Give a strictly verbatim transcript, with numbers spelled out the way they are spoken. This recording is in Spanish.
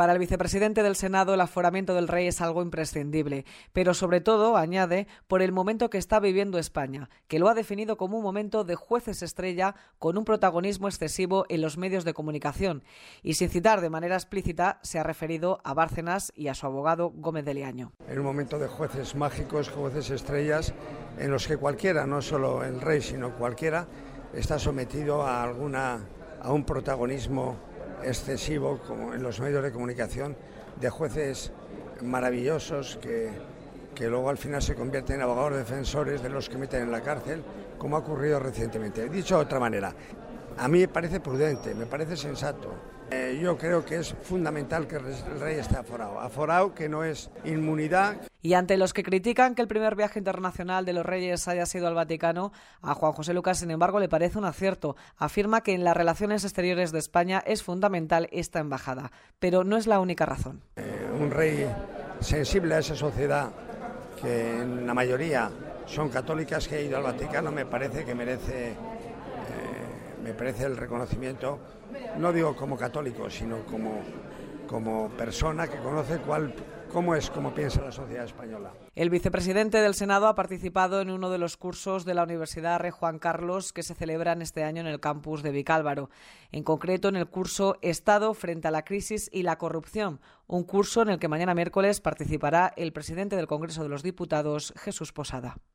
Para el vicepresidente del Senado, el aforamiento del rey es algo imprescindible, pero sobre todo, añade, por el momento que está viviendo España, que lo ha definido como un momento de jueces estrella con un protagonismo excesivo en los medios de comunicación. Y sin citar de manera explícita, se ha referido a Bárcenas y a su abogado Gómez de Liaño. En un momento de jueces mágicos, jueces estrellas, en los que cualquiera, no solo el rey, sino cualquiera, está sometido a alguna a un protagonismo excesivo, como en los medios de comunicación, de jueces maravillosos que, que luego al final se convierten en abogados defensores de los que meten en la cárcel, como ha ocurrido recientemente. Dicho de otra manera, a mí me parece prudente, me parece sensato. Eh, yo creo que es fundamental que el rey esté aforado. Aforado que no es inmunidad. Y ante los que critican que el primer viaje internacional de los reyes haya sido al Vaticano, a Juan José Lucas, sin embargo, le parece un acierto. Afirma que en las relaciones exteriores de España es fundamental esta embajada, pero no es la única razón. Eh, un rey sensible a esa sociedad, que en la mayoría son católicas, que ha ido al Vaticano, me parece que merece, eh, me parece el reconocimiento, no digo como católico, sino como, como persona que conoce cuál cómo es, cómo piensa la sociedad española. El vicepresidente del Senado ha participado en uno de los cursos de la Universidad Rey Juan Carlos que se celebran este año en el campus de Vicálvaro. En concreto, en el curso Estado frente a la crisis y la corrupción, un curso en el que mañana miércoles participará el presidente del Congreso de los Diputados, Jesús Posada.